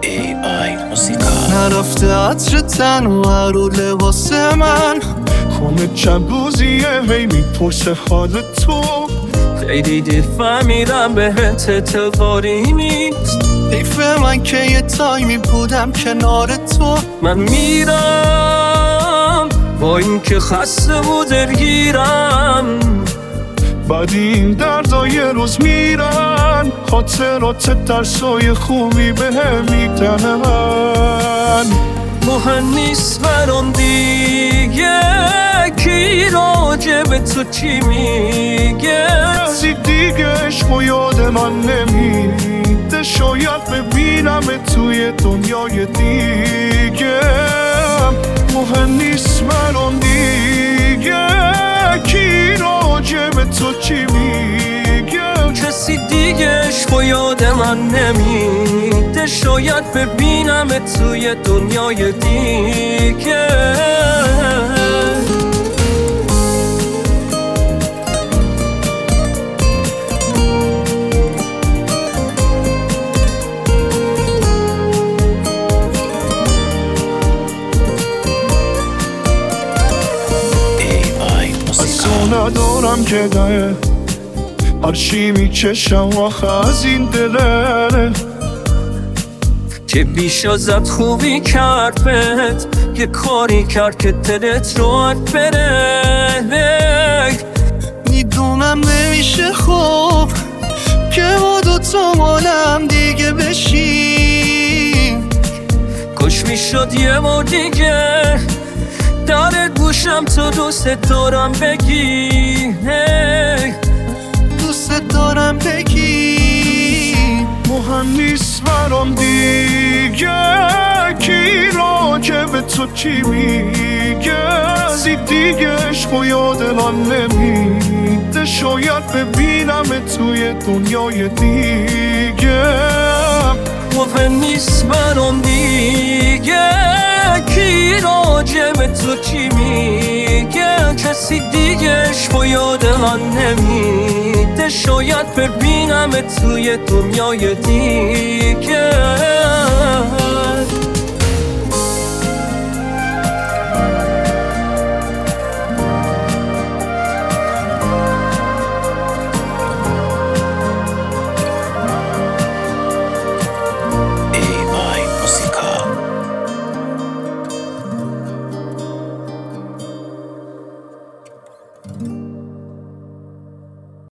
AI موسیقا نرفته عطر تنها رو لباس من، خونه چند روزیه هی میپرسه حال تو. خیلی دیر فهمیدم بهت اعتباری نیست. حیف من که یه تایمی بودم کنار تو. من میرم با این که خسته و دلگیرم، بعد این دردا یه روز میرن، خاطرات ترسای خوبی بهم میدن. مهم نیست برام دیگه کی راجع به تو چی میگه. کسی دیگه عشق و یاد من نمیده، شاید ببینم توی دنیای دیگه. مهم نیست برام دیگه کی راجع به تو چی میگه. کسی دیگه عشق و یاد من نمیده، شاید ببینم توی دنیای دیگه. ندارم که ده هرچی میچشم آخه از این دله که بیش ازت خوبی کرد بهت، یه کاری کرد که دلت راحت بره. میدونم نمیشه خوب که با دوتا مالم دیگه بشیم. کاش میشد یه بار دیگه در گوشم تو دوست دارم بگی، دوست دارم بگی. مهم نیست برام دیگه کی راجع به تو چی میگه. کسی دیگه عشق و یاد من نمیده، شاید ببینم توی دنیای دیگه. مهم نیست برام دیگه کی راجع به تو چی میگه. کسی دیگه عشق و یاد من نمیده، شاید ببینم توی دنیای دیگه.